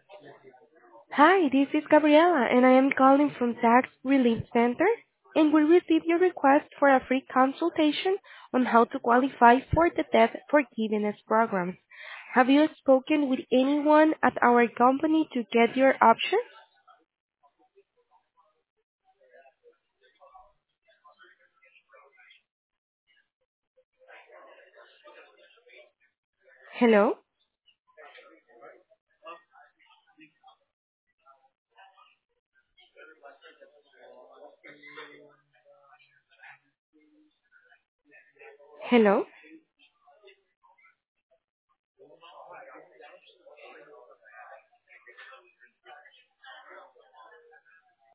Hi, this is Gabriela, and I am calling from Tax Relief Center, and we received your request for a free consultation on how to qualify for the debt forgiveness program. Have you spoken with anyone at our company to get your options? Hello? Hello?